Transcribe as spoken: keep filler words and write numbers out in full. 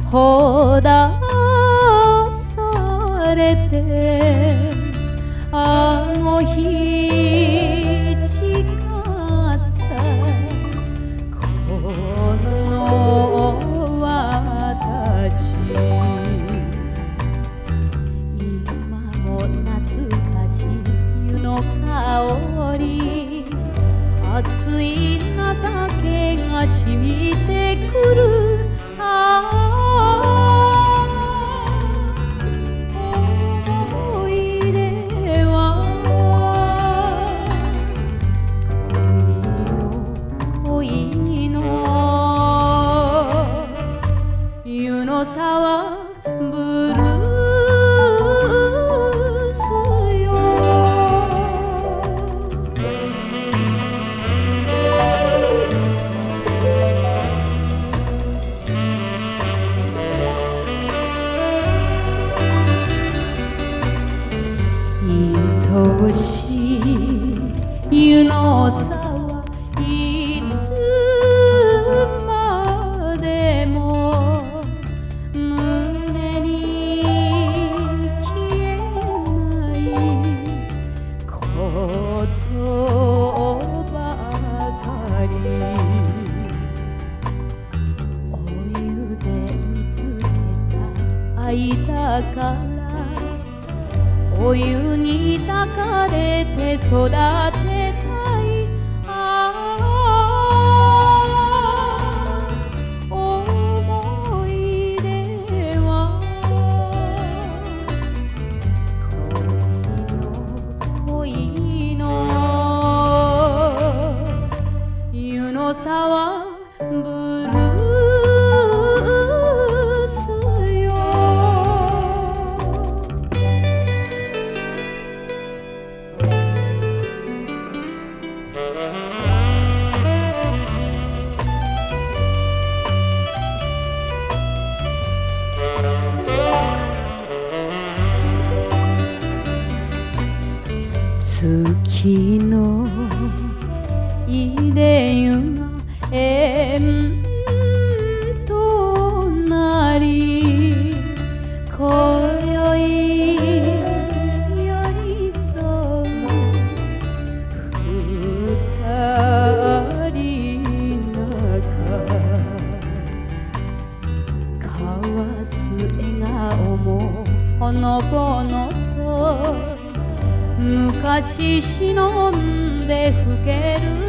ほだされてあの日誓ったこの私今も懐かしい湯の香り熱い情けが染みてくるああ思い出は恋の恋の湯の沢ブルー愛しい湯の沢いつまでも胸に消えないことばかりお湯で見つけた愛だからお湯に抱かれて育てたいああ思い出は恋の恋の湯の沢ブルー月の入れ湯が縁となり今宵寄り添う二人仲交わす笑顔もほのぼのと昔忍んで老ける